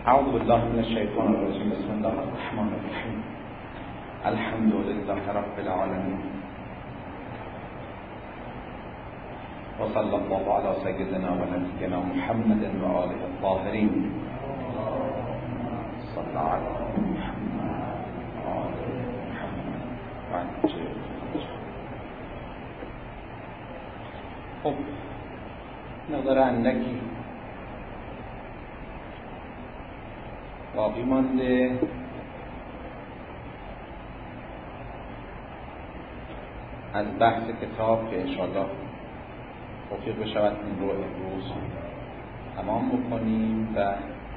اعوذ بالله من الشیطان الرجیم. بسم الله الرحمن الرحیم. الحمد لله رب العالمین و صلی الله علی سیدنا و نبینا محمد و آله الطاهرین. صلی الله علی محمد و آله محمد. خب مقدار اندکی باقی مانده. از بحث کتاب که انشاءالله توفیق بشود این رو امروز تمام بکنیم و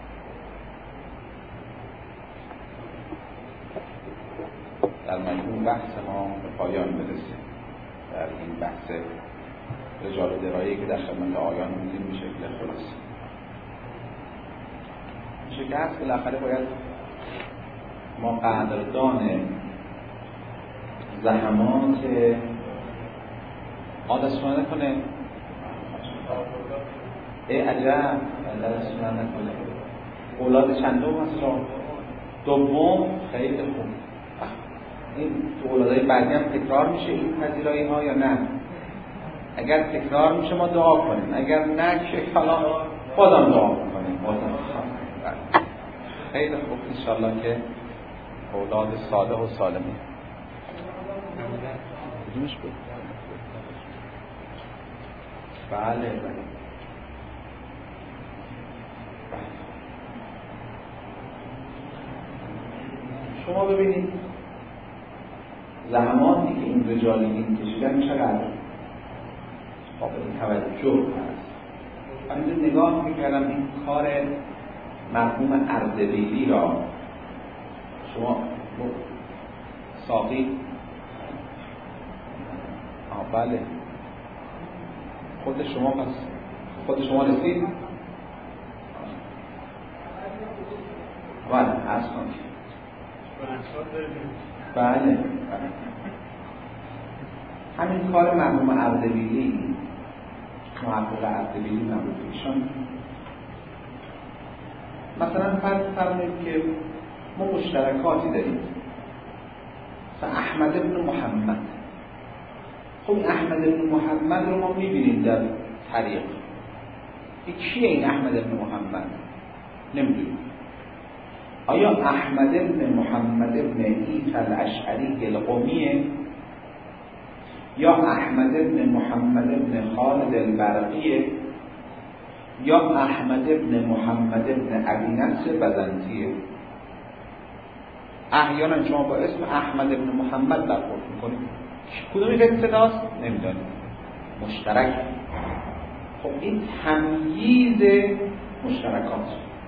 در مجموع بحث ما به پایان برسیم. در این بحث رجال درایی که در خدمت آیان بودیم به شکل خلاصه میشه که هست بالاخره باید ما قدردان زحمات دستشون نکنه. ای عجب دستشون نکنه. اولاد چندم هست را دوم خیلی خوب. این تو اولادهای بعدی هم تکرار میشه این پذیرایی ها یا نه؟ اگر تکرار میشه ما دعا کنیم، اگر نه که حالا خودم دعا کنیم. خیلی خوب انشالله که اولاد صالح و سالمه. کدومش بود؟ بله. شما ببینید زحماتی که این رجالیین کشیدن چقدر قابل توجه هست. من نگاه میکردم این کار مرحوم اردبیلی را، شما ساقی بله خود شما پس خود شما رسید؟ بله اصلا بله همین کار مرحوم اردبیلی، محقق اردبیلی مربوط ایشان، مثلا فرض فرمایید که ما مشترکاتی داریم. مثلا احمد ابن محمد. خب احمد ابن محمد رو ما میبینیم در طریق. کیه این احمد ابن محمد؟ نمیدونیم. آیا احمد ابن محمد ابن عیسی الاشعری القمیه؟ یا احمد ابن محمد ابن خالد البرقیه؟ یا احمد ابن محمد ابن ابی نصر بزنطیه؟ احیانا شما با اسم احمد ابن محمد برخورد میکنید. کدومی که صداست؟ نمیدانید. مشترک. خب این تمییز مشترکات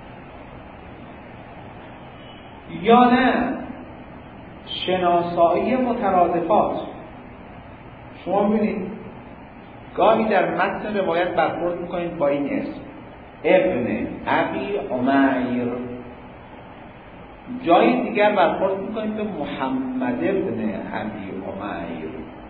یا نه شناسایی مترادفات. شما ببینید گاهی در متن روایت برخورد میکنید با این اسم ابن ابی عمیر، جای دیگر برخورد میکنید به محمد ابن ابی عمیر،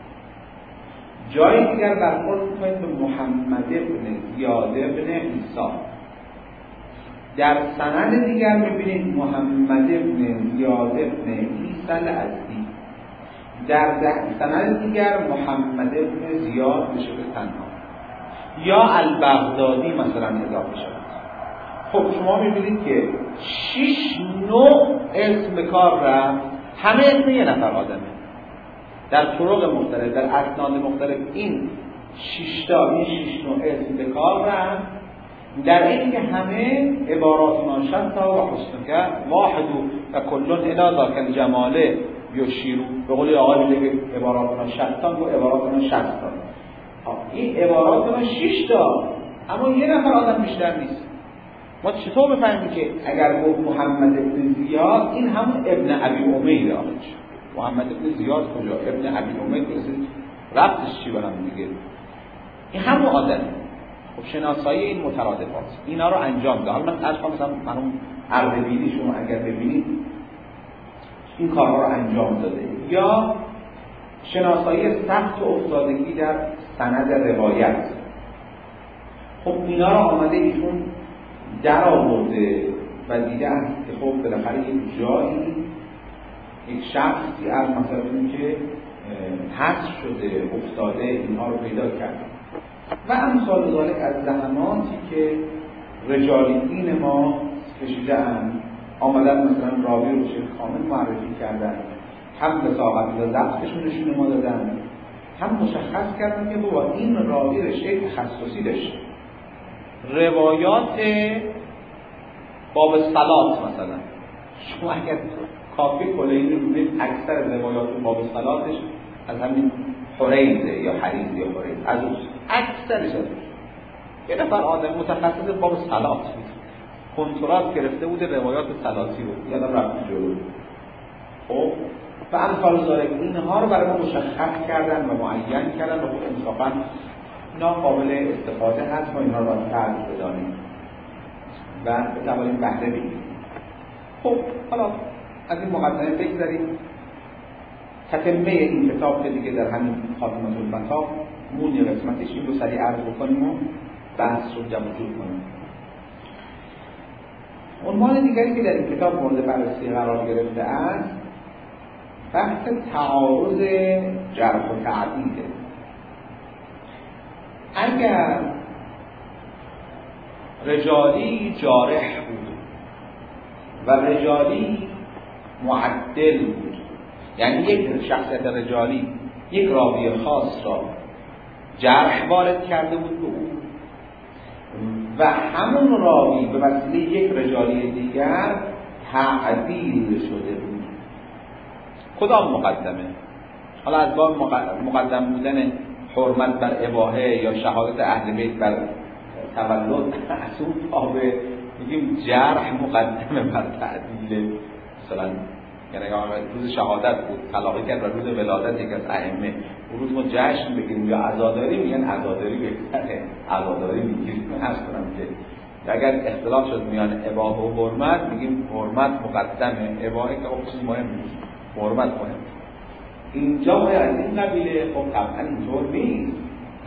جای دیگر برخورد میکنید به محمد ابن زیاد ابن عیسی، در سند دیگر میبینید محمد ابن زیاد ابن عیسی الازدی، در سند دیگر محمد ابن زیاد بشه به تنها یا البغدادی مثلا اضافه شد. خب شما میبینید که 6 نوع اسم به کار رفت، همه اسم یه نفر آدمه در طرق مختلف، در اسناد مختلف. این 6 نوع اسم به کار رفت، در این که همه عبارات ناشتا و حسن که واحد و کلون الی ذاک الجماله یشیرو. به قول آقای میگه عبارات ناشتا و عبارات ناشتا. این عبارات ما 6 تا، اما یه نفر آدم بیشتر نیست. ما چطور بفهمیم که اگر گفت محمد ابن زیاد این همون ابن ابی امیر آمد؟ محمد ابن زیاد کجا؟ ابن ابی امیر ربطش چی به هم دیگه؟ این همون آدمه. خب شناسایی این مترادفات اینا رو انجام ده. حالا من از مثلا مرحوم اردبیلی شما اگر ببینید این کارها رو انجام داده، یا شناسایی سخت و افتادگی در سند روایت. خب اینا رو آمده ایشون در آورده و دیده است که خب بالاخره یک جایی یک شخصی از مثلا این که حذف شده افتاده اینها رو پیدا کرده و امثال ذالک از زحماتی که رجالیین ما کشیده‌اند، آمدن مثلا راوی رو شیخ کامل معرفی کردن، هم وثاقت و ضبطشون نشون ما دادن، هم مشخص کردن که بابا این راوی رشته تخصصی داشته. روایات باب صلات مثلا شما اگر کافی کلینی رو ببینید اکثر روایات باب صلاتش از همین حریزه یا حریز یا حریز از اون اکثرش از اون یه نفر آدم متخصص باب صلات بود، کنترات گرفته بود روایات صلاتی رو یادم رفت جلو. خب و امثال ذالک اینها رو برای ما مشخص کردن و معین کردن و خود انصافا اینا قابل استفاده هست و اینا رو باید فرض بدانیم و بتوانیم بهره بگیریم. خب حالا از این مقدمه بگذاریم تتمه این کتاب که دیگه در همین خاتمه المطاف مون یه قسمتش این رو سریع عرض بکنیم و بحث رو جمع جور کنیم. عنوان دیگری که در این کتاب مورد بررسی قرار گرفته است بحث تعارض جرح و تعدیله. اگر رجالی جارح بود و رجالی معدل بود، یعنی یک شخصیت رجالی یک راوی خاص را جرح وارد کرده بود به او و همون راوی به وسیله یک رجالی دیگر تعدیل شده بود، کدام مقدمه؟ حالا از باب مقدم بودن حرمت بر اباحه یا شهادت اهل بیت بر تولد از اون باب میگیم جرح مقدمه بر تعدیل. مثلا یعنی روز شهادت بود طلاق کرد و روز ولادت یک از ائمه، اون روز ما جشن بگیریم یا عزاداری میگن عزاداری بهتره، عزاداری میگیم. من عرض کنم که اگر اختلاف شد میان اباحه و حرمت میگیم حرمت مقدمه، اباحه که خب چیز مهم نیست، حرمت مهم. اینجا باید از این قبیله خب طبعا اینطور نیست،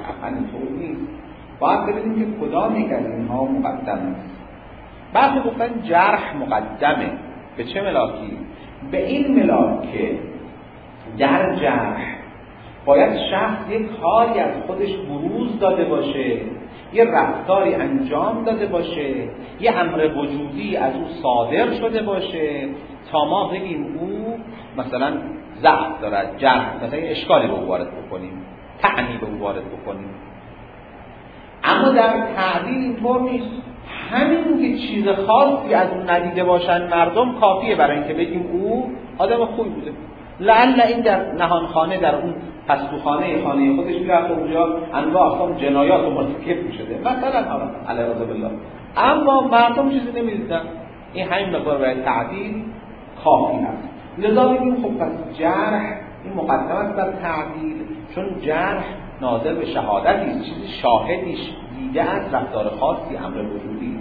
باید ببینیم که کدام یک از اینها مقدم است. بعد گفتن جرح مقدمه به چه ملاکی؟ به این ملاک که در جرح باید شخص یک حالی از خودش بروز داده باشه، یه رفتاری انجام داده باشه، یه امر وجودی از او صادر شده باشه تا ما بگیم او مثلا ضعف دارد، جرح مثلا اشکالی به او وارد بکنیم، طعنی به او وارد بکنیم. اما در تعدیل اینطور نیست، همین که چیز خاصی از اون ندیده باشن مردم کافیه برای اینکه بگیم او آدم خوبی بوده. لعل این در نهانخانه در اون پستوخانه خانه خودش میرفت اونجا انواع اقسام جنایات و مرتکب میشده مثلا علیه بالله، اما مردم چیزی نمیدیدن. این همین مقدار برای تعدیل کافی هست. لذا بگیم خب پس جرح این مقدمه است بر تعدیل، چون جرح ناظر به شهادتی است، چیزی شاهدیش دیده از رفتار خاصی امر وجودی.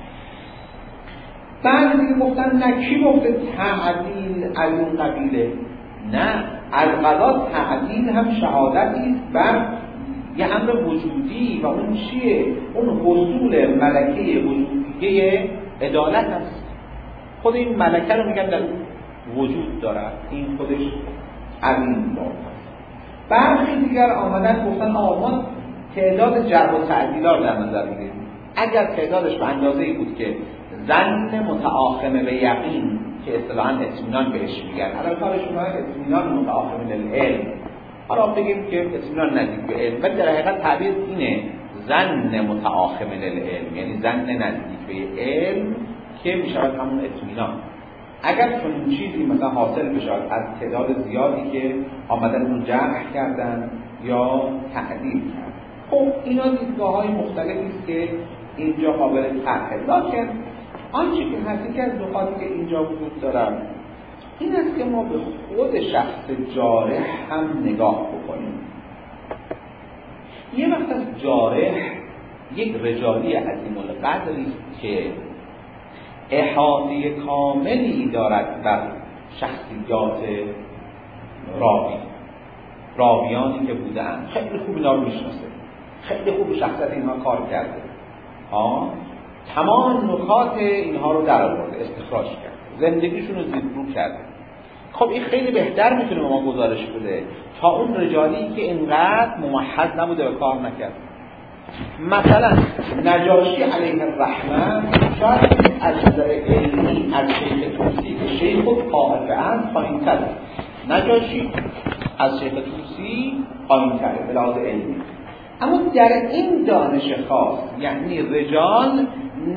بعد دیگه گفتن نه، کی گفته تعدیل از اون قبیله؟ نه، از قضا تعدیل هم شهادتی است بر یه امر وجودی و اون چیه؟ اون حصول ملکه وجودیه عدالت است. خود این ملکه رو میگن در وجود دارد، این خودش عظیم باب است. برخی دیگر آمدن گفتن ما تعداد جرح و تعدیل‌ها در نظر میگیریم. اگر تعدادش به اندازه‌ای بود که ظن متآخم به یقین که اصطلاحاً اطمینان بهش میگن، الان کارشون هست اطمینان متآخم للعلم، حالا بگیم که اطمینان نزدیک به علم، ولی در حقیقت تعبیر اینه ظن متآخم للعلم، یعنی ظن نزدیک به علم که میشود همون اطمینان. اگر چون چیزی مثلا حاصل بشه از تعداد زیادی که آمدن اون جرح کردن یا تعدیل کردن، خب اینا دیدگاه‌های مختلفی است که اینجا قابل طرحه. لکن آنچه که هستی که از نکاتی که اینجا وجود دارن این است که ما به خود شخص جارح هم نگاه بکنیم. یه وقت از جارح یک رجالی عظیم القدری است که احاطه کاملی دارد بر شخصیات راویانی که بودند، خیلی خوب اینا رو میشناسه، خیلی خوب شخصیت اینها کار کرده، تمام نکات اینها رو در آورده، استخراج کرد، زندگیشون رو زیرو کرده. خب این خیلی بهتر میتونه به ما گزارش بده تا اون رجالی که اینقدر ممحض نبوده و کار نکرد. مثلا نجاشی علیه الرحمه شاید از نظر علمی از شیخ طوسی که شیخ طائفه اند پایین‌تر، نجاشی از شیخ طوسی پایین‌تره به لحاظ علمی، اما در این دانش خاص یعنی رجال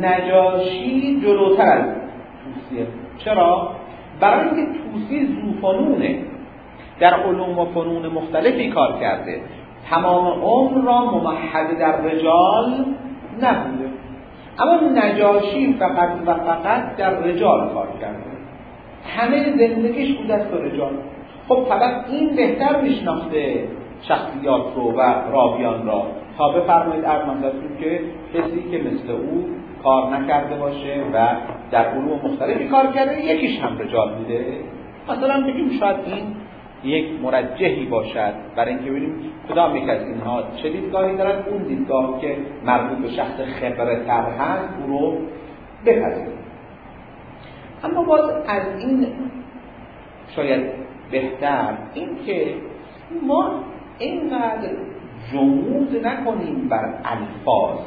نجاشی جلوتر از طوسیه. چرا؟ برای اینکه طوسی ذوفنونه، در علوم و فنون مختلفی کار کرده، تمام عمر را ممحض در رجال نبوده، اما نجاشی فقط و فقط در رجال کار کرده، همه زندگیش بوده است رجال. خب طبعا این بهتر میشناخته شخصیات رو و راویان را تا بفرمایید ارمانتون که کسی که مثل او کار نکرده باشه و در علوم مختلفی کار کرده یکیش هم رجال بوده. مثلا بگیم شاید این یک مرجحی باشد برای اینکه ببینیم کدام یک از اینها چه دیدگاهی دارد، اون دیدگاه که مربوط به شخص خبره تر هست او رو بپذیریم. اما باز از این شاید بهتر این که ما اینقدر جمود نکنیم بر الفاظ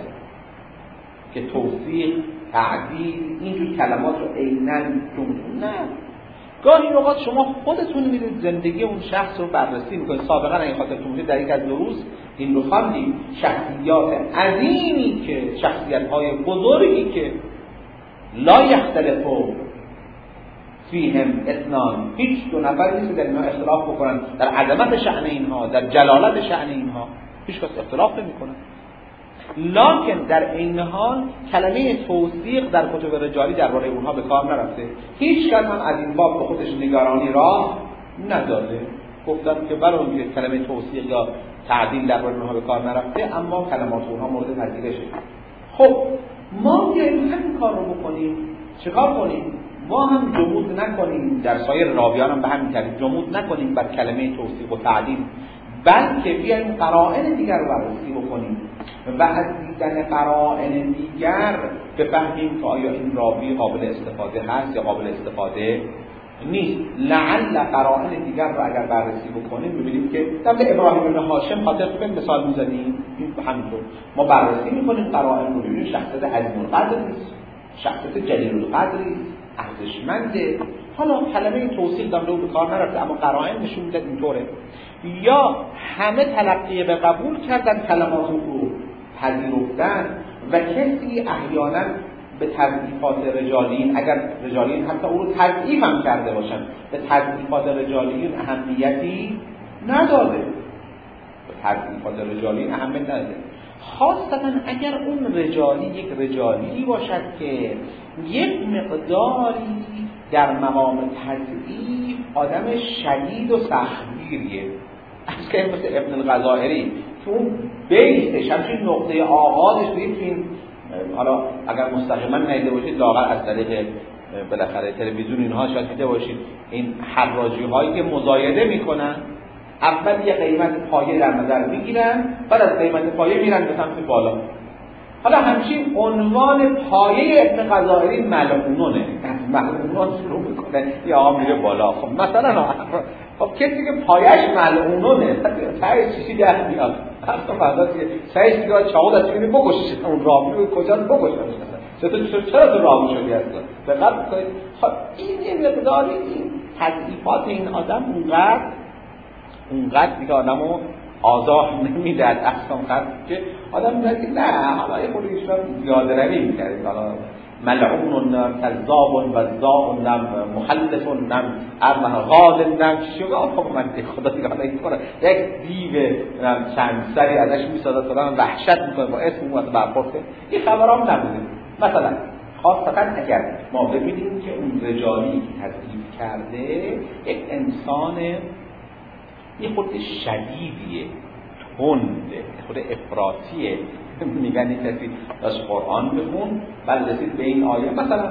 که توصیق، تعدیل، اینجور کلمات رو عیناً جمود نه. گاهی اوقات شما خودتون میرید زندگی اون شخص رو بررسی میکنید. سابقا این خاطرتون باشه در یک از دروس این رو خواندیم، شخصیات عظیمی که شخصیت‌های بزرگی که لا یختلفو فیهم اثنان، هیچ دو نفر نیست در اینها اختلاف بکنن در عظمت شأن اینها، در جلالت شأن اینها، هیچ کس اختلاف نمیکنه. لکن در این حال کلمه توصیق در کتب رجالی درباره اونها به کار نرفته. هیچ کس هم از این باب به خودش نگرانی راه نداده. گفتن که برای اینکه کلمه توصیق یا تعدیل درباره اونها به کار نرفته، اما کلمات اونها مورد پذیرشه. خب ما بیاییم همین کار رو بکنیم. چیکار کنیم؟ ما هم جمود نکنیم، در سایر راویان هم به همین ترتیب جمود نکنیم بر کلمه توصیق و تعدیل، بلکه بیاییم قرائن دیگر رو بررسی بکنیم و از دیدن قرائن دیگر بفهمیم که آیا این راوی قابل استفاده هست یا قابل استفاده نیست. لعل قرائن دیگر رو اگر بررسی بکنیم ببینیم که در ابراهیم بن هاشم خاطر به مثال می‌زنیم، این همینطور ما بررسی می‌کنیم قرائن رو، ببینیم شخصیت عظیم القدر نیست، شخصیت جلیل القدری، ارزشمنده. حالا کلمه توصیف در رو به کار نرفته، اما قرائن نشون میده اینطوره. یا همه تلقی به قبول کردن کلمات رو پذیرفتن و کسی احیانا به تضعیفات رجالین، اگر رجالین حتی او رو تضعیف هم کرده باشن، به تضعیفات رجالین اهمیتی نداده، به تضعیفات رجالین اهمیت نداده. خاصتا اگر اون رجالی یک رجالی باشد که یک مقداری در مقام تضعیف آدم شدید و سختگیریه، از که مثل ابن الغزائری که اون بیسش همچین نقطه آغازش این، حالا اگر مستقیما ندیده باشید لااقل از طریق بالاخره تلویزیون اینها شاید دیده باشید، این حراجی هایی که مزایده میکنن اول یه قیمت پایه در نظر میگیرن، بعد از قیمت پایه میرن به سمت بالا. حالا همچین عنوان پایه ابن غزائری ملعونونه، ملعونان شروع میکنه یا آقا میره بالا. خب مثلا خب کسی که پایهش ملعونونه سعیش چیزی در میاد، حتی فردا سعیش دیگه چاقو دست میگیره بکشش، اون راوی رو کجا بکشه چرا تو راوی شدی اصلا دقت کنید. خب این مقداری این تضعیفات این آدم اونقدر دیگه آدمو آزار نمیداد اصلا، قد که آدم میگه نه حالا یه خود ایشون زیاده روی می‌کرد، حالا ملعون کذاب و ذاء مخلف ارمه غال چی خب من خدا دیگه حالا این کنه یک دیو چند سری ازش میسازه تا وحشت میکنه با اسم اون برخورد. این خبرام نبوده. مثلا خاصتا اگر ما ببینیم که اون رجالی که تضعیف کرده یک انسان یه خود شدیدیه، تنده، خود افراطیه، میگن این کسی داشت قرآن بخون بعد رسید به این آیه، مثلا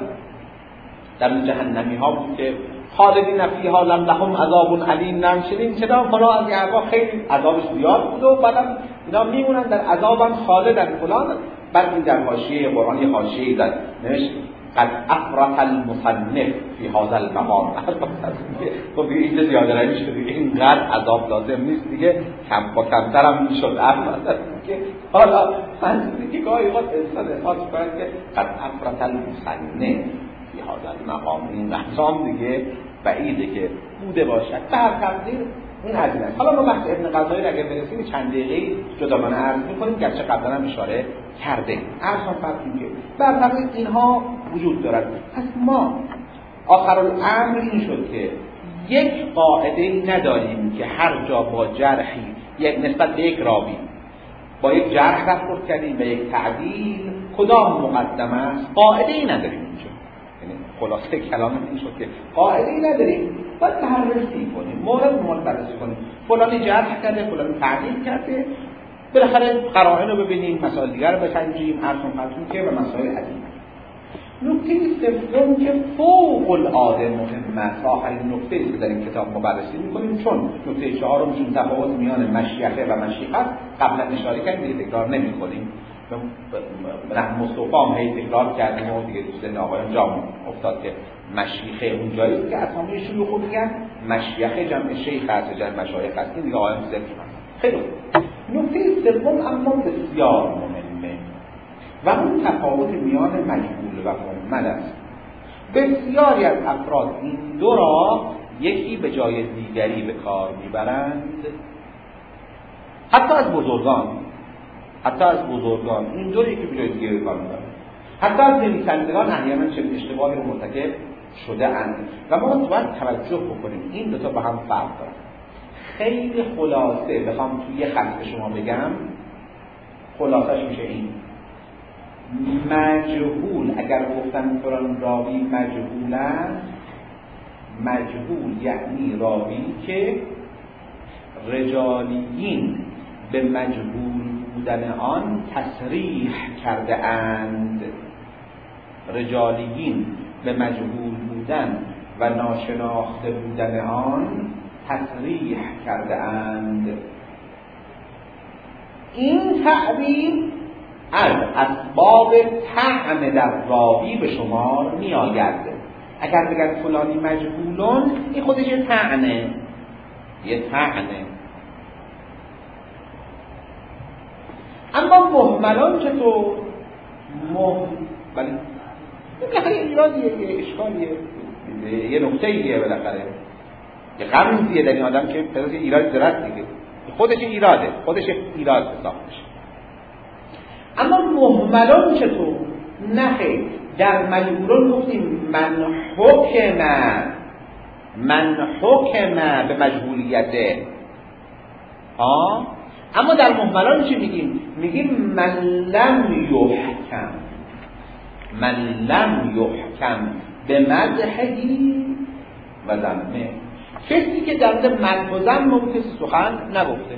در جهنمی ها بود که خالدین فیها لهم عذاب علیم، نمشدین چرا فلا از یعقا خیلی عذابش زیاد بود و بعدم اینا میمونن در عذابم خالدن فلان. بعد این در حاشیه قرآنی حاشیه‌ای زد نوشت قد افرط المصنف فی هذا المقام. خب دیگه اینجا زیاده روی شده، اینقدر عذاب لازم نیست دیگه، کم با کمتر هم میشد. که حالا من دیگه گاهی وقت انسان احساس کنه که قد افرط المصنف فی هذا المقام، این احسام دیگه بعیده که بوده باشد. به هر تقدیر این هزینه است. حالا ما بحث ابن غزالی اگر برسیم چند دقیقه جداگانه عرض می‌کنیم، گرچه قبلا هم اشاره کرده. عرضم فرض که بر طبع اینها وجود دارد. پس ما آخرالامر این شد که یک قاعده نداریم که هر جا با جرحی یک نسبت به یک راوی با یک جرح برخورد کردیم به یک تعدیل کدام مقدم است، قاعده ای نداریم اینجا. یعنی خلاصه کلام این شد که قاعده ای نداریم، باید بررسی کنیم، مورد بررسی کنیم، فلانی جرح کرده، فلانی تعدیل کرده، بالاخره قرائن رو ببینیم، مسائل دیگر رو بسنجیم، ارسون فتون که و مسائل عدیم. نکته سوم که فوق العاده مهمه، آخرین نکته است که در این کتاب ما بررسی می‌کنیم، چون نکته چهارمشون تفاوت میان مشیخه و مشیخت قبلا اشاره کردیم، تکرار نمی‌کنیم. رحم مصطفی هم هی تکرار کردیم و دیگه دوست آقایان جا افتاد که مشیخه اونجایی که اسامی شیوخ رو میگن، مشیخه جمع شیخ هست، جمع مشایخ هست، این دیگه آقایان ذکر هست. خیلی نکته سوم اما بسیار مهمه و اون تفاوت میان مجهول و مهمل است. بسیاری از افراد این دو را یکی به جای دیگری به کار میبرند، حتی از بزرگان این دو یکی به جای دیگری به کار میبرند، حتی از نویسندگان احیانا چنین اشتباهی رو مرتکب شده اند و ما باید توجه بکنیم این دو تا با هم فرق دارن. خیلی خلاصه بخوام توی یه خط به شما بگم، خلاصش میشه این: مجهول اگر گفتن فلان راوی مجهول است، مجهول یعنی راوی که رجالیین به مجهول بودن آن تصریح کرده اند، رجالیین به مجهول بودن و ناشناخته بودن آن تصریح کرده اند. این تعبیر از اسباب طعن در راوی به شمار می آید. اگر بگن فلانی مجهولون، این خودش یه طعنه. اما مهملان چطور؟ ولی بالاخره ایرادیه، یه اشکالیه، یه نکته‌ایه، بالاخره یه غمزیه در این آدم که پس ایراد درست دیگه، خودش ایراده، خودش ایراد حساب میشه. اما مهملان چطور؟ نه خیلی. در مجهولان گفتیم من حکم به مجهولیته، اما در مهملان چی میگیم؟ میگیم من لم یحکم به مدحی و ذمه، کسی که در مورد مدح و ذم ممکن سخن نگفته.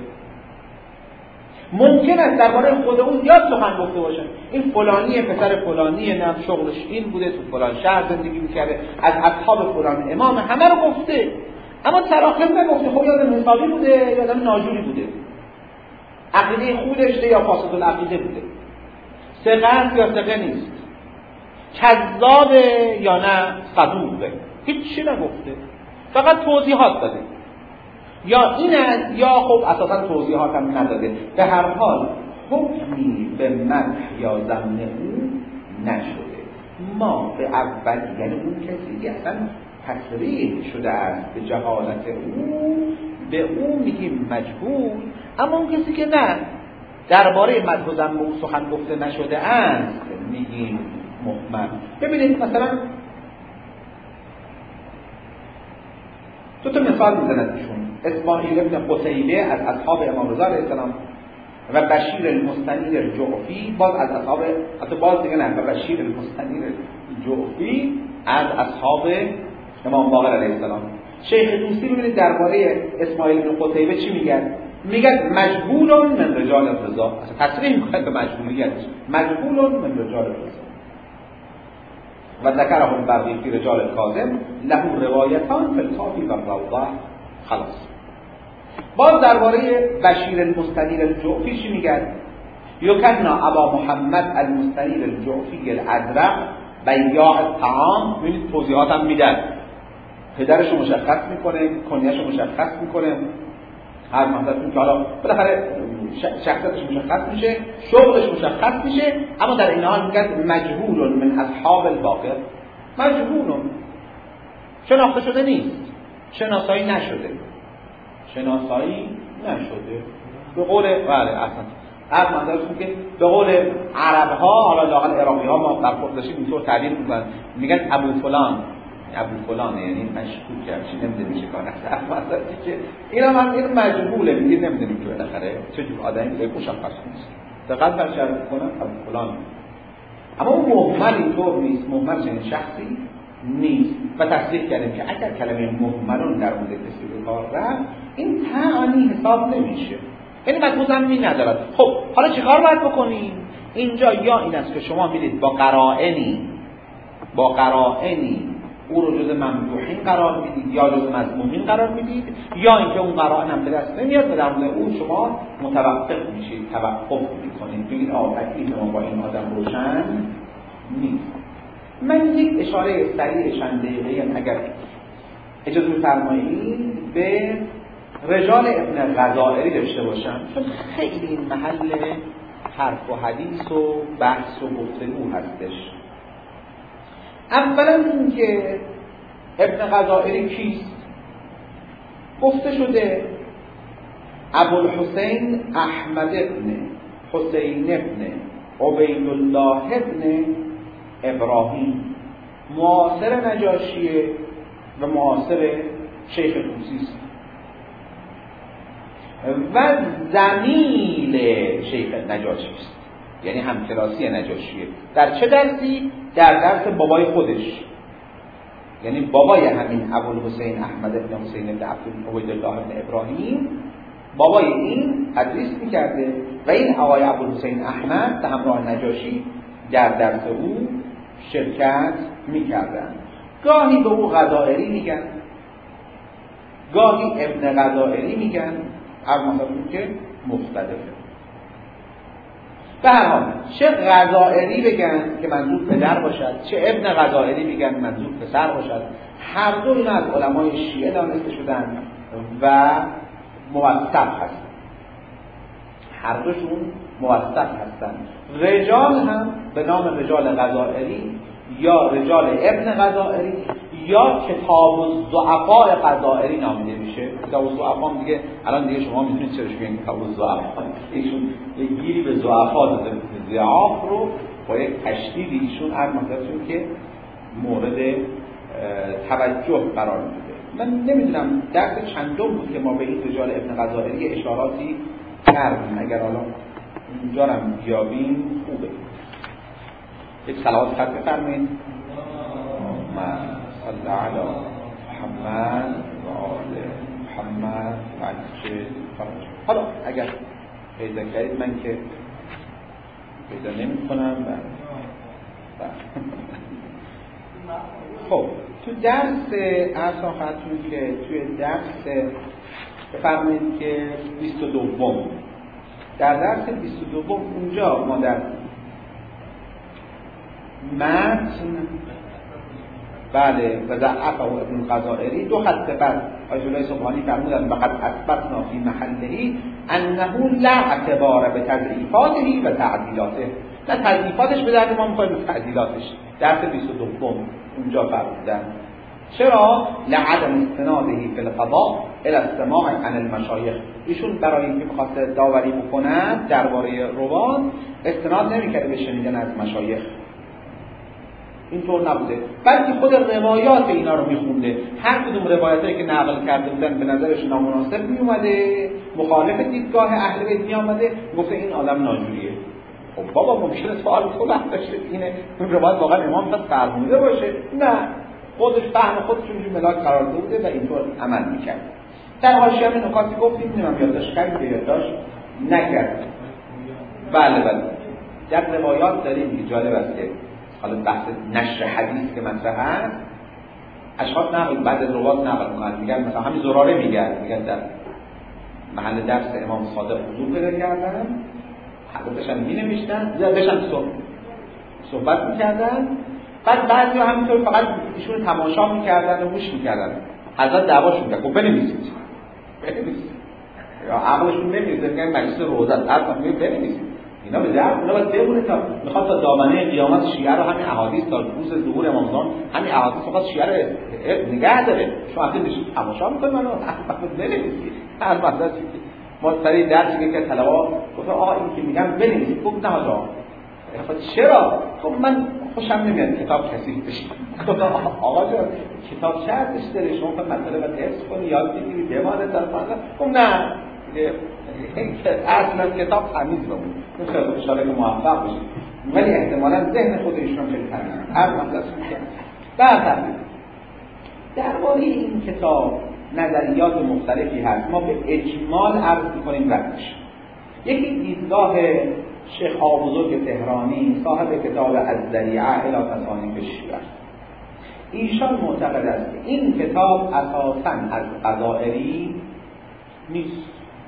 ممکن است درباره خود اون زیاد سخن گفته باشه، این فلانیه، پسر فلانیه، نه شغلش این بوده، تو فلان شهر زندگی میکرده، از اصحاب فلان امام، همه رو گفته، اما تراکم نگفته. خب یادم حسابی بوده، یادم ناجوری بوده، عقیده خوب داشته یا فاسد العقیده بوده، ثقه یا ثقه نیست، کذابه یا نه صدوقه، هیچ چی نگفته، فقط توضیحات داده. یا این است یا خب اساسا توضیحات هم نداده. به هر حال حکمی به مدح یا ذم او نشده. ما به اول، یعنی اون کسی که اصلا تصریح شده است به جهالت او، به او میگیم مجهول. اما اون کسی که نه، درباره مدح و ذم او سخن گفته نشده است، میگیم مهمل. ببینید مثلا دو تا مثال میزند ایشون: اسماعیل ابن قتیبه از اصحاب امام رضا علیه السلام و بشیر المستنیر الجعفی باز از اصحاب، حتی باز دیگه نه، و بشیر المستنیر الجعفی از اصحاب امام باقر علیه السلام. شیخ طوسی ببینید درباره اسماعیل ابن قتیبه چی میگن؟ میگن مجهول من رجال رضا، اصلا تصریح میکنن به مجهولیتش، مجهول من رجال رضا. و ذکره البغوی فی رجال الکاظم له روایتان فی الکافی و الروضه. خلاص. باز درباره بشیر المستنیر الجعفی چی میگن؟ یکنا ابا محمد المستنیر الجعفی الازرق بیاع الطعام. ببینید توضیحات هم میدن، پدرش رو مشخص میکنه، کنیه‌اش رو مشخص میکنه، هر مدتون که حالا بالاخره شخصیتش مشخص میشه، شغلش مشخص میشه، اما در این حال میگن مجهول من اصحاب الباقر. مجهول، شناخته شده نیست، شناسایی نشده. به قول هر مدتون که به قول عرب‌ها، حالا لااقل عراقی‌ها ما در خودشون اینطور تعبیر میکنن، میگن ابو فلان یعنی مشکوک چی نمیدونی چه کار مثلا که اینا این مجهوله، میگه نمیدونیم که بالاخره چه جور آدمی مشخص نیست. دقت بر شرط کنن ابو فلان، اما اون مهمل اینطور نیست، مهمل چنین شخصی نیست. و تصدیق کردیم که اگر کلمه مهملون در مورد کسی به کار رفت، این تعانی حساب نمیشه، یعنی مطلوب زمینی ندارد. خب حالا چه کار باید بکنیم؟ اینجا یا این است که شما میرید با قرائنی او رو جز ممدوحین قرار میدید یا جز مذمومین قرار میدید، یا اینکه اون قرائن هم به دست نمیاد و در مورد اون شما متوقف میشید، توقف میکنید، بگید تکلیف ما با این آدم روشن نیست. من یک اشاره سریع چند دقیقه اگر اجازه بفرمایید به رجال ابن غزائری داشته باشم، چون خیلی این محل حرف و حدیث و بحث و گفتگو هستش. اولا این که ابن غزائری کیست؟ گفته شده ابوالحسین احمد ابن حسین ابن عبیدالله ابن ابراهیم، معاصر نجاشیه و معاصر شیخ طوسی است و زمیل شیخ نجاشی است، یعنی همکلاسی نجاشیه. در چه درسی؟ در درس بابای خودش، یعنی بابای همین ابوالحسین احمد بن حسین بن عبیدالله بن ابراهیم، بابای این تدریس میکرده و این آقای ابوالحسین احمد به همراه نجاشی در درس او شرکت میکردن. گاهی به او غزائری میگن، گاهی ابن غزائری میگن، هر مطلبی که مختلفه. به هر حال چه غزائری بگن که منظور پدر باشد، چه ابن غزائری بگن منظور پسر باشد، هر دو اینا از علمای شیعه دانسته شدن و موثق هستن، هر دوشون موثق هستن. رجال هم به نام رجال غزائری یا رجال ابن غزائری یا کتاب الضعفاء غزائری نامیده میشه. کتاب الضعفاء دیگه الان دیگه شما میتونید چرش بگید کتاب الضعفاء، ایشون یک گیری به ضعفا داده، ضعاف رو با یک تشدید ایشون هر مطلبشون که مورد توجه قرار میده. من نمیدونم درس چندم بود که ما به این رجال ابن غزائری اشاراتی کردیم، اگر حالا اینجا رو بیابیم خوبه. یک صلوات خط بفرمایید. صلی علی محمد و آل محمد و عجل فرج. حالا اگر پیدا کردید، من که پیدا نمی کنم. خب تو درس ارسان خدمتون که توی درس بفرمایید که 22 در درس 22 اونجا ما در متن بله و ضعفه ابن غزائری دو خط بعد آیت الله سبحانی فرمودند وقد اثبتنا فی محله انه لا اعتبار به تضعیفاته و تعدیلاته. نه تضعیفاتش به درد ما میخواد، به تعدیلاتش. درس 22 اونجا فرمودن چرا؟ لعدم استناده فی القضاء الى السماع عن المشایخ. ایشون برای اینکه می‌خواست داوری بکنند درباره روان استناد نمی‌کرده به شنیدن از مشایخ، اینطور نبوده، بلکه خود روایات اینا رو میخونده. هر کدوم روایاتی که نقل کرده بودن به نظرش نامناسب میومده، مخالف دیدگاه اهل بیت میامده، گفته این آدم ناجوریه. خب بابا ممکنه سوال خودت داشته اینه اون روایت واقعا امام پس فرموده باشه؟ نه، خودش فهم خودش رو ملاک قرار داده و اینطور عمل میکرد. در حاشیه هم نکاتی گفتیم، نمیدونم یادداشت کردیم یا یادداشت نکردیم. بله در روایات داریم که جالب است که حالا بحث نشر حدیث که مطرح هست، اشخاص نقل بعد از روایات نقل میکنن، میگن مثلا همین زراره میگن در محل درس امام صادق حضور پیدا کردن، داشتن می‌نوشتن، داشتن صحبت می‌کردن. بعد بعضی‌ها همینطور فقط ایشون تماشا می‌کردن و گوش می‌کردن. حضرت دعواشون کرد. خب بنویسید. یا عقلشون نمی‌رسه که مجلس روزه است. اصلا بنویسید. اینا به درد اونا باید بمونه تا میخواد تا دامنه قیامت شیعه رو همین احادیث تا روز ظهور امام زمان همین احادیث فقط شیعه رو نگه داره. شما وقتی بشید تماشا می‌کنید منو بنویسید. هر وقت ما سری درسی که طلبا گفت آقا این که میگم بنویسید. خب نه آقا. خب چرا؟ خب من خوشم نمیاد کتاب کثیف بشه. آقا جان کتاب چه ارزش داره؟ شما فقط مسئله باید حفظ کنی، یاد بگیری، بمانه در فضا. خب نه اصلا کتاب تمیز بمونه. خیلی انشاءالله که موفق بشید. ولی احتمالاً ذهن خود ایشون خیلی تمیزه. هر مطلبی که درباره این کتاب نظریات مختلفی هست. ما به اجمال عرض می‌کنیم ردش. یکی دیدگاه شیخ آبوزرگ تهرانی صاحب کتاب الذریعه الی تصانیف شیعه. ایشان معتقد است که این کتاب اساساً از غزائری نیست.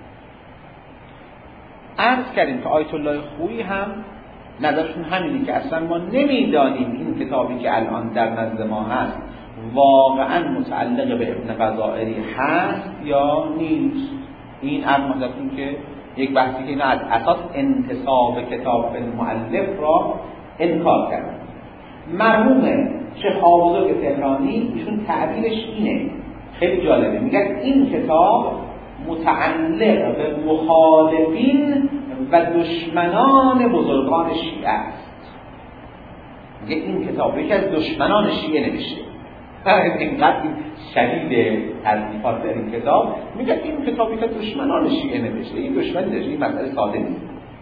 عرض کردیم که آیت الله خویی هم نظرشون همینه که اصلا ما نمیدانیم این کتابی که الان در نزد ما هست واقعا متعلق به ابن غزائری هست یا نیست. این عرض مطلبتون که یک بحثی که اینا از اساس انتساب کتاب به مؤلف را انکار کردن. مرحوم شیخ آبوزرگ تهرانی ایشون تعبیرش اینه، خیلی جالبه، میگن این کتاب متعلق به مخالفین و دشمنان بزرگان شیعه است. میگه این کتاب یکی از دشمنان شیعه نوشته. اینقدر شدید تصنیفات در این کتاب، میگه این کتابی که دشمنان شیعه نوشته. این دشمن نوشته، این مسئله ساده نیست.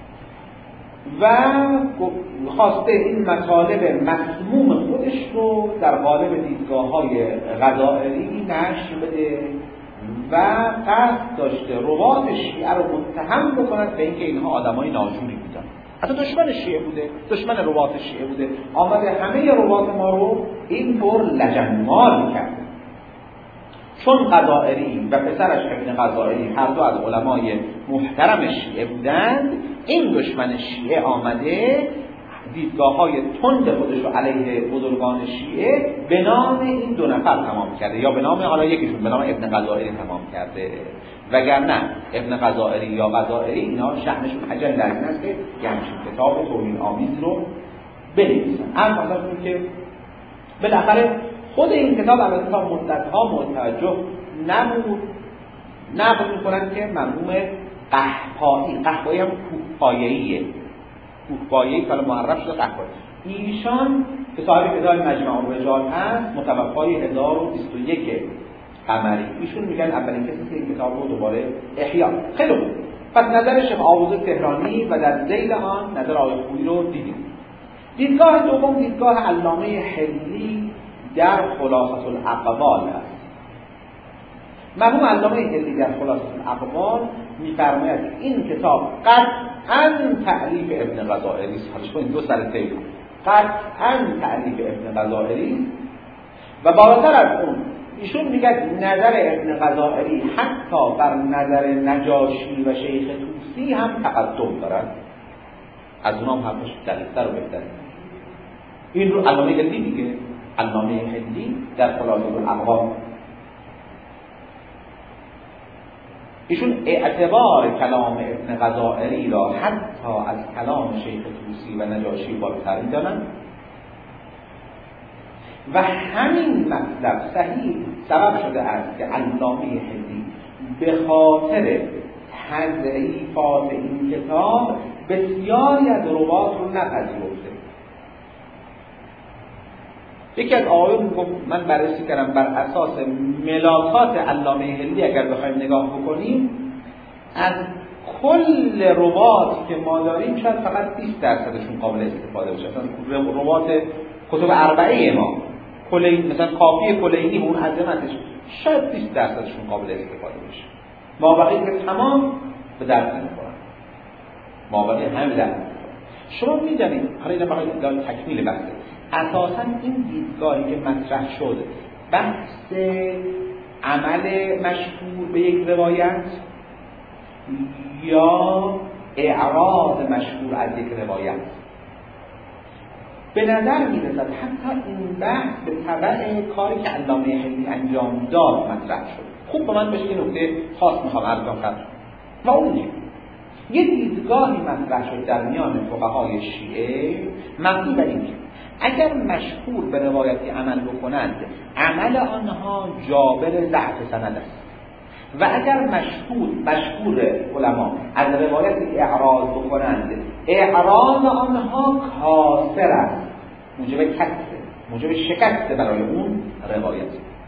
و خواسته این مطالب مسموم خودش رو در قالب دیدگاه‌های غزائری نشر بده و قصد داشته روات شیعه رو متهم بکند به اینکه اینها آدمای ناجوری بودن. حتی دشمن شیعه بوده، دشمن روات شیعه بوده، آمده همه روات ما رو اینطور لجنمال کرده. چون غزائری و پسرش ابن غزائری هر دو از علمای محترم شیعه بودند، این دشمن شیعه آمده دیدگاه‌های تند خودش رو علیه بزرگان شیعه به نام این دو نفر تمام کرده، یا به نام حالا یکیشون به نام ابن غزائری تمام کرده. وگرنه ابن غزائری یا غزائری اینا شأنشون حجر لازم است که همچین کتاب توهین آمیز رو بنویسن. البته که بالاخره خود این کتاب البته تا مدت‌ها متوجه نبود، نقل می‌کنن که مرحوم قحطایی هم کوهپایه‌ایه، کوهپایه‌ای که معرف شده قحطایی، ایشان که صاحب کتاب مجمع الرجال هست، متوفای 1021 قمری. ایشون میگن اولین کسی که این کتاب رو دوباره احیا. خیلی خوب. پس نظر شیخ آبوزرگ تهرانی و در ذیل آن نظر آقای خویی رو دیدیم. دیدگاه دوم دیدگاه علامه حلی در خلاصة الاقوال است. مرحوم علامه حلی در خلاصة الاقوال می‌فرماید این کتاب قطعاً تألیف ابن غزائری است. حالا این دو سر تیل قطعاً تألیف ابن غزائری و بالاتر از اون ایشون میگه نظر ابن غزائری حتی بر نظر نجاشی و شیخ طوسی هم تقدم دارد. از اونها هم حرفش دقیق‌تر و بهتره. این رو علامه حلی میگه، علامه حلی در خلاصة الاقوال. ایشون اعتبار کلام ابن غزائری را حتی از کلام شیخ طوسی و نجاشی بالاتر می‌دانند و همین مطلب صحیح سبب شده است که علامه حلی به خاطر تضعیفات این کتاب بسیاری از روات رو نپذیرفته. یکی از آقایون گفت من بررسی کردم بر اساس ملاکات علامه حلی اگر بخوایم نگاه بکنیم از کل روات که ما داریم شاید فقط 20%شون قابل استفاده باشه. مثلا روات کتب اربعه ما مثلا کافی کلینی اون عظمتش شاید 20%شون قابل استفاده باشه. مابقی که تمام به درد نمیخورن. مابقی همین درد نمیخورن. شما میدونید حالا اینا بخواید تکمیل بحثه. اساساً این دیدگاهی که مطرح شد بحث عمل مشهور به یک روایت یا اعراض مشهور از یک روایت. به نظر میرسد حتی این بحث به تبع کاری که علامه حلی انجام داد مطرح شد. خوب به من بشه یه نکته خاص میخوام عرض کنم و اون یه دیدگاهی مطرح شد در میان فقهای شیعه مبنی بر اینکه اگر مشهور به روایتی عمل بکنند عمل آنها جابر ضعف سند است و اگر مشهور علما از روایتی اعراض بکنند اعراض آنها کاسر است، موجب شکست برای اون روایت.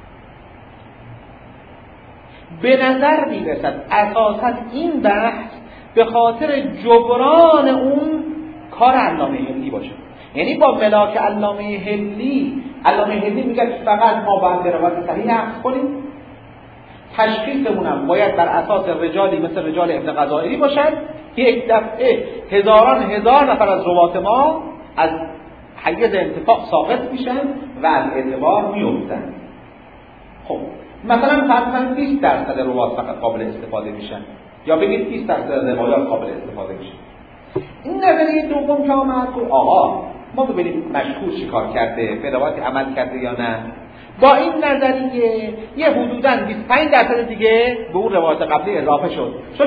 به نظر میرسد اساسا این بحث به خاطر جبران اون کار علامه حلی باشه. یعنی با ملاک علامه حلی میگه فقط ما باید به روایت صحیح اخذ کنیم، تشخیصمون هم باید بر اساس رجالی مثل رجال ابن غزائری باشد که یک دفعه هزار نفر از روات ما از حیز انتفاع ساقط میشن و از اعتبار میافتن. خب مثلا فرضاً 20% روات فقط قابل استفاده میشن، یا بگید 20% روایات قابل استفاده میشن. این نظریه دوم که آمد گفت آقا ما ببینیم مشهور چیکار کرده، به روایت عمل کرده یا نه. با این نظریه یه حدوداً 25% دیگه به اون روایت قبلی اضافه شد 45%.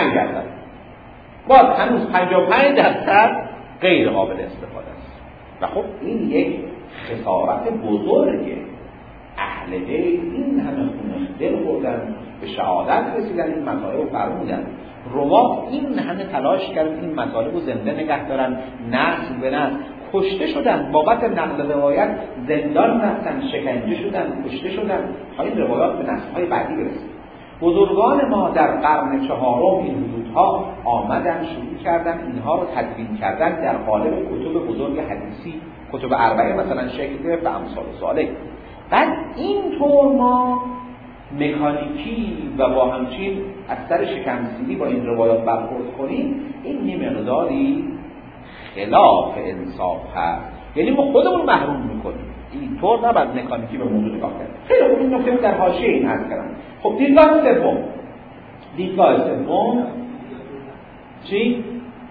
باز هنوز 55% غیر قابل استفاده است. و خب این یک خسارت بزرگه. اهل بیت این همه خون دل بردن، به شهادت رسیدن، این مطالب رو فرمودن. روات این همه تلاش کردن این مطالب رو زنده نگه دارن، نسل به نسل کشته شدن، بابت نقل روایت زندان رفتن، شکنجه شدن، کشته شدن تا این روایات به نسل‌های بعدی برسید. بزرگان ما در قرن چهارم این حدودها آمدن شروع کردن اینها رو تدوین کردن در قالب کتب بزرگ حدیثی، کتب اربعه مثلا شکل گرفت و امثال صالح. بعد اینطور ما مکانیکی و با همچین اثر شکم‌سیری با این روایات برخورد کنیم، این یه مقداری خلاف انصاف هست. یعنی ما خودمون محروم میکنیم. اینطور نباید مکانیکی به موضوع نگاه کرد. خیلی خوب، این نکته در حاشیه این عرض کردم. خب دیدگاه سوم چی؟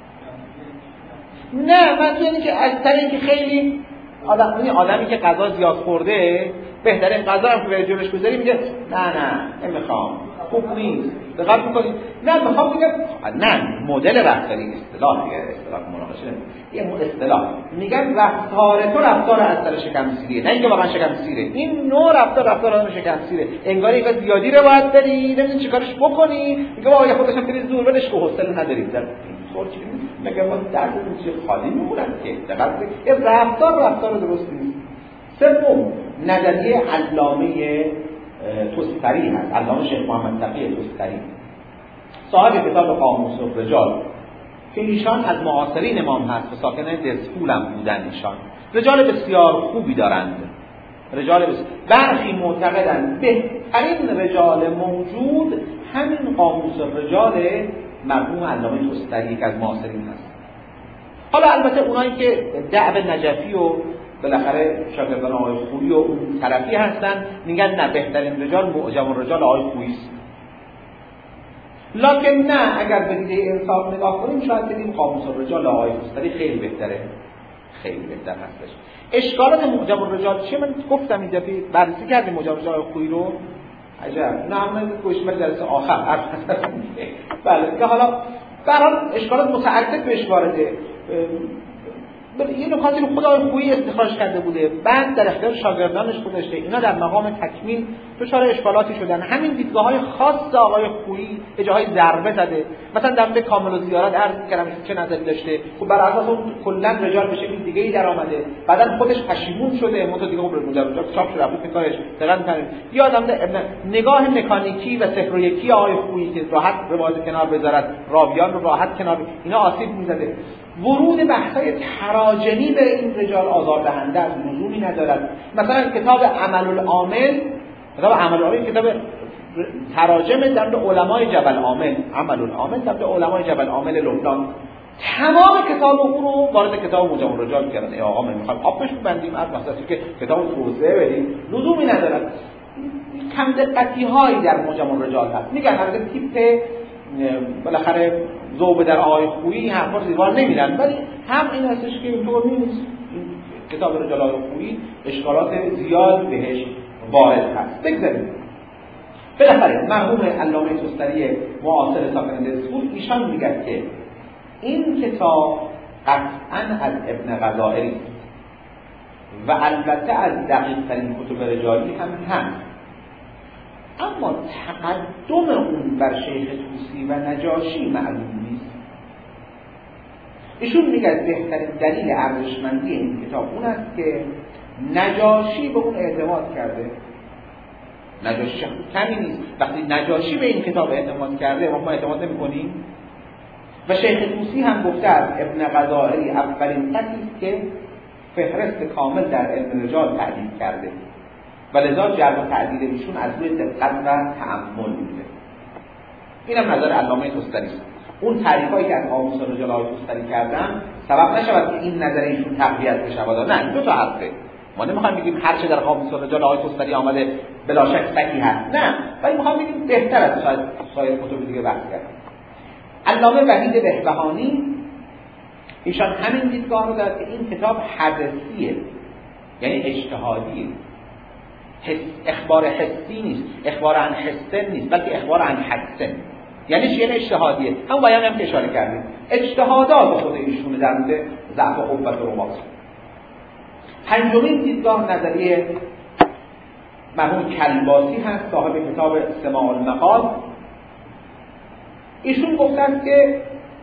نه منظور اینه که از طریقی که خیلی آدمی که غذا زیاد خورده بهترین غذا هم که به جلوش بذاری میگه نه نمیخوام، خوب نیست، دقت میکنید؟ نه میخوام بگم نه، مدل رفتاری اصطلاح دیگه، اصطلاح مناقشه یه اصطلاح میگن رفتار تو رفتار اثر شکم‌سیریه، نه اینکه واقعا شکم‌سیره. این نوع رفتار شکم‌سیره، انگار اینکه زیادی رو باید بری، نمیدونی چیکارش بکنی، میگه بابا خودش هم خیلی زور ولش که حوصله ندارید در سورچی میگه ما دردمون چه خالی میمونن که دقت یه رفتار درست نیست. سوم نظریه علامه توستری هست، علامه شیخ محمد تقی توستری، صاحب کتاب قاموس الرجال که ایشان از معاصرین امام هست و ساکن دسفول هم بودن. ایشان رجال بسیار خوبی دارند، برخی معتقدند بهترین رجال موجود همین قاموس الرجال مرحوم علامه توستری که از معاصرین هست. حالا البته اونایی که دعو نجفی و بالاخره شاگردان آقای خویی و اون طرفی هستن میگن نه، بهترین رجال معجم الرجال آقای خویی است. لکن نه، اگر به دیده انصاف نگاه کنیم شاید بگیم قاموس الرجال آقای توستری خیلی بهتر هستش. اشکالات معجم الرجال چیه؟ من گفتم این دفعه بررسی کردیم معجم الرجال آقای خویی رو. عجب، نه من گوشمر جلسه آخر بله که حالا برای اشکالات متعدد بهش وارده. این نکاتی رو خود آقای خویی استخراج کرده بوده، بعد در اختیار شاگردانش گذاشته، اینا در مقام تکمیل دچار اشکالاتی شدن. همین دیدگاه‌های خاص آقای خویی جاهای ضربه زده. مثلا در مورد کامل و زیارت عرض کردم چه نظری داشته، خب بر اساس اون کلا رجال به شکل دیگه‌ای در اومده، بعدن خودش پشیمون شده، متو دیگه عمر مجرد چاپ شده رفت کارش دقیقاً کنه. یادم نگاه مکانیکی و صفر و یکی آقای خویی که راحت روایت کنار بذارد، راویان رو راحت کنار، اینا آسیب می‌زده. ورود بحث‌های تراجمی به این رجال آزاردهنده از لزومی ندارد. مثلا کتاب عمل العامل کتاب تراجم در علمای جبل عامل، عمل العامل در علمای جبل عامل لبنان، تمام کتاب او رو وارد کتاب معجم الرجال کردن. ای آقا من می‌خوام آبش ببندیم از مقصدی که کتاب توضیح بدیم، لزومی ندارد. کم دقتی‌هایی در معجم الرجال هست. میگن هر تیپ بالاخره ذوب در آقای خویی حرفا زیبار نمیرن، ولی هم این هستش که اینطور نیست. کتاب رجال آقای خویی اشکالات زیاد بهش وارد هست. بگذاریم بالاخره مرحوم علامه توستری معاصر ساکن دلسوز ایشان میگه که این کتاب قطعاً از ابن غزائری و البته از دقیق ترین کتب رجالی هم هست، اما تقدم اون بر شیخ طوسی و نجاشی معلوم نیست. ایشون میگه بهترین دلیل ارزشمندی این کتاب اون است که نجاشی به اون اعتماد کرده. نجاشی کمی نیست، وقتی نجاشی به این کتاب اعتماد کرده ما اعتماد نمی‌کنیم. و شیخ طوسی هم گفته از ابن غزائری اولین کسی است که فهرست کامل در علم رجال تعدیل کرده و لذا جرح و تعدیل ایشون از روی دقت و تأمل بوده. اینم نظر علامه توستری است. اون تعریفایی که از قاموس رجال آقای توستری کردن سبب نشود که این نظر ایشون تقویت بشه. نه، دو تا حرفه. ما نمیخوایم بگیم هر چه در قاموس رجال آقای توستری آمده بلا شک صحیح هست، نه، ولی میخوام بگیم بهتر از سایر کتب دیگه بحث کردن. علامه وحید بهبهانی ایشان همین دیدگاه رو دارد که این کتاب حدثیه، یعنی اجتهادیه، اخبار حسی نیست، اخبار عن حسن نیست، بلکه اخبار عن حسن. یعنی چیه؟ اجتهادیه. هم بیان هم که اشاره کردیم اجتهادات خود ایشون در مورد ضعف و قوت رواست. پنجمین دیدگاه نظریه مرحوم کلباسی هست، صاحب کتاب سماع المقال. ایشون گفتند که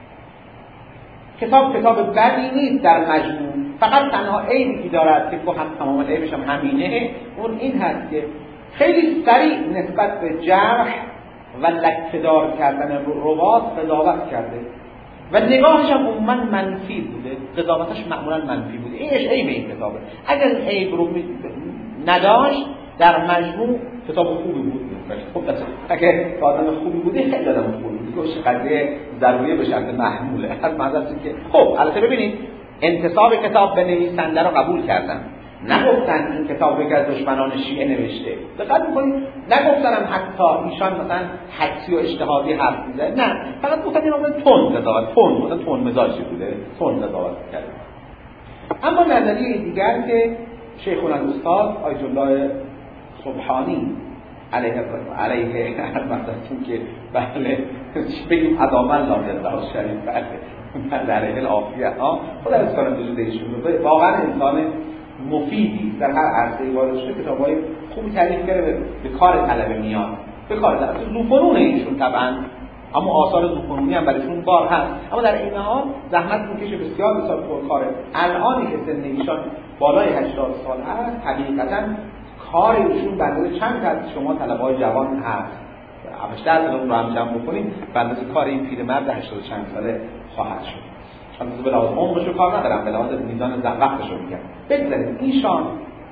کتاب بدی نیست در مجموع، فقط تنها عیبی که دارد که هم تمام عیبش هم همینه، اون این هست که خیلی سریع نسبت به جرح و لکه‌دار کردن روات قضاوت کرده و نگاهش هم عموما منفی بوده، قضاوتش معمولا منفی بوده. اینش عیب این کتابه. اگر این عیب رو نداشت در مجموع کتاب خوبی بود. خب اگه آدم خوبی بوده خیلی آدم خوبی بود. گوش قضیه ضروریه به شرط محموله. از منظر که خب البته ببینید انتساب کتاب به نویسنده رو قبول کردن، نگفتن این کتاب رو که از دشمنان شیعه نوشته. دقت می‌کنید نگفتنم حتی ایشان مثلا حدسی و اجتهادی حرف می‌زنه، نه، فقط گفتن این آدم تند قضاوت، تند مزاجی بوده، تند قضاوت کرده. اما نظریه دیگر که شیخنا الاستاد آیت الله سبحانی علیه مثلا که بله بگیم ادام الله الله شریف بله علیه العافیه خدا از کارم وجود ایشون واقعا انسان مفیدی در هر عرصه‌ای وارد شده، کتابای خوبی تالیف کرده به کار طلبه میاد، به کار در ذوفنون ایشون طبعا، اما آثار ذوفنونی هم برایشون بار هست، اما در این حال زحمت میکشه بسیار بسیار پرکاره. الانی که سن ایشان بالای 80 سال هست، حقیقتا کار ایشون بنده چند تا از شما طلبه‌های جوان هست 18 سال رو هم جمع بکنیم بنده کار این پیرمرد 80 چند ساله خواهد شد. البته به لحاظ عمرشو کار ندارم، به لحاظ میزان وقتشو میگم. بگذاریم ایشان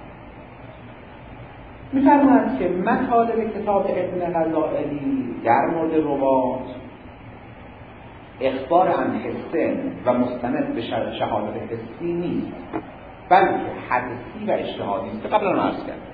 میفرمایند که مطالب کتاب ابن غزائری در مورد رباط اخبار عن حسن و مستند به شهادت حسی نیست، بلکه حدسی و اجتهادی است. قبلا عرض کردم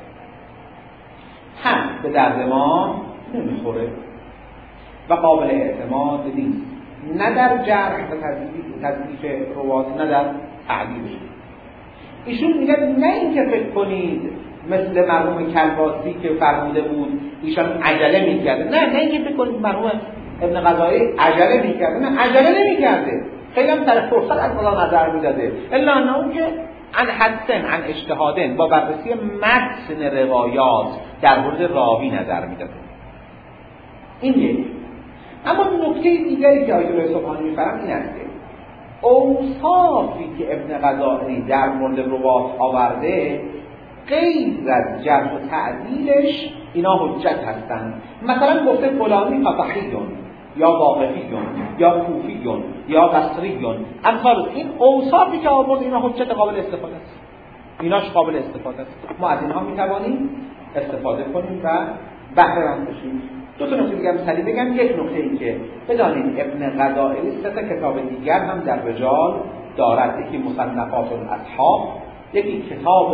هم به درد ما نمیخوره و قابل اعتماد نیست، نه در جرح و تضعیف رواة، نه در تعدیلش. ایشون میگن نه اینکه فکر کنید مثل مرحوم کلباسی که فرموده بود ایشان عجله میکرده، نه اینکه فکر کنید مرحوم ابن غزائری عجله میکرده، نه عجله نمیکرده، خیلی هم سر فرصت از الله نظر میداده، الا انه که عن حسن عن اجتهادن با بررسی متن روایات در مورد راوی نظر میداده. این یک. اما نکته دیگری که آیت الله سبحانی میفرمایند این است که اوصافی که ابن غزائری در مورد روات آورده غیر از جرح و تعدیلش اینا حجت هستند. مثلا گفته فلانی فقیه‌یون یا واقفیون یا کوفیون یا بصریون، امثال این اوصافی که آورده اینا حجت قابل استفاده است، ایناش قابل استفاده است. ما از اینها میتوانیم استفاده کنیم و بهره مند بشیم. دو تا نکته دیگه مثالی بگم. یک نکته این که بدانید ابن غزائری سه تا کتاب دیگر هم در رجال دارد، یکی مصنفات الاصحاب، یکی کتاب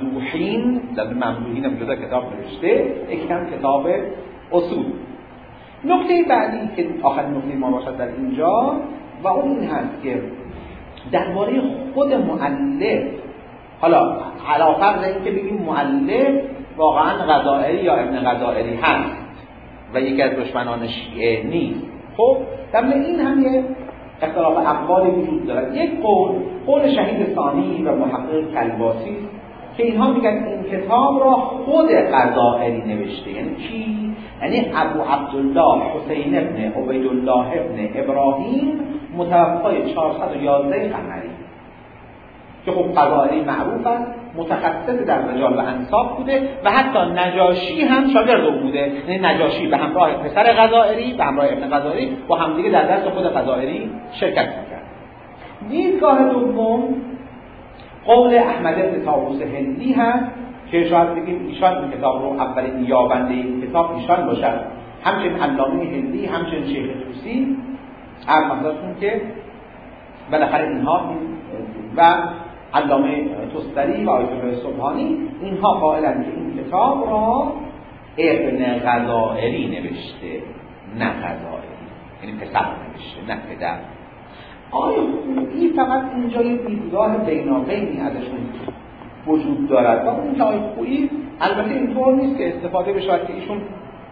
الممدوحین، در ممدوحین هم جدا کتاب نوشته، یکی هم کتاب اصول. نکته بعدی که آخرین نکته ما باشد در اینجا و اون این هست که درباره خود مؤلف، حالا علی فرض اینکه بگیم مؤلف واقعا غزائری یا ابن غزائری هست و یکی از دشمنان شیعه نیست، خب در این هم یه اختلاف اقوالی وجود دارد. یک قول شهید ثانی و محقق کلباسی که اینها میگن این کتاب را خود غزائری نوشته. یعنی کی؟ یعنی ابو عبدالله حسین ابن عبیدالله ابن ابراهیم متوفای 411 قمری که خب غزائری معروف است، متخصص در رجال و انساب بوده و حتی نجاشی هم شاگرد او بوده. یعنی نجاشی به همراه پسر غزائری به همراه ابن غزائری با همدیگه در درس خود غزائری شرکت می‌کرد. دیدگاه دوم قول احمد بن طاووس هندی هست که شاید بگیم ایشان این کتاب رو اولین یابنده این کتاب ایشان باشد، همچنین علامه هندی، همچنین شیخ طوسی. حضرتون که بالاخره اینها و علامه تستری و آیت الله سبحانی اینها قائلند که این کتاب را ابن غزائری نوشته، نه غزائری، یعنی پسر نوشته نه پدر. آیا خویی فقط اینجا یه دیدگاه بینابینی ازشون وجود دارد و اون که آیا خویی البته اینطور نیست که استفاده بشود که ایشون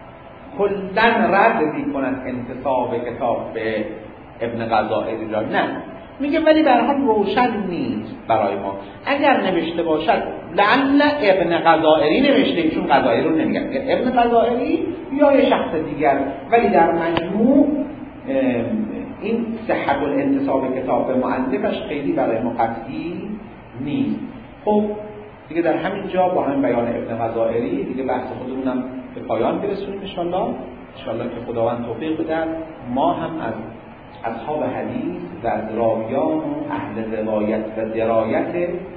کلن رد میکنند انتساب کتاب به ابن غزائری را، نه، میگه ولی در حال روشن نیست برای ما. اگر نوشته باشد لعل ابن غزائری نوشته، ایشون غزائری رو نمیگن، ابن غزائری یا یه شخص دیگر، ولی در مجموع این صحت الانتساب کتاب به مؤلفش خیلی برای ما قطعی نیست. خب دیگه در همین جا با همین بیان ابن غزائری دیگه بحث خودمونم به پایان برسونیم ان شاءالله که خداوند توفیق بده ما هم از اصحاب حدیث و از راویان و اهل روایت و درایت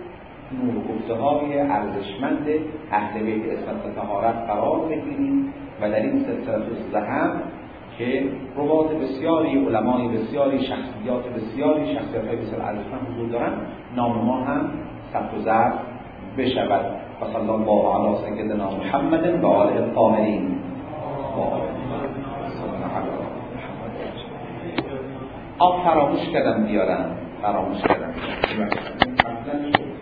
نورگفته‌های ارزشمند اهل بیت عصمت و طهارت قرار بگیریم و در این سلسله الزحم که روات بسیاری، علمای بسیاری، شخصیات بسیاری، شخصیت‌های بسیار ارزشمند حضور دارند، نام ما هم ثبت و ضبط بشود. و صلی الله علی سیدنا محمد و آله الطاهرین. فراموش کردم بیارم.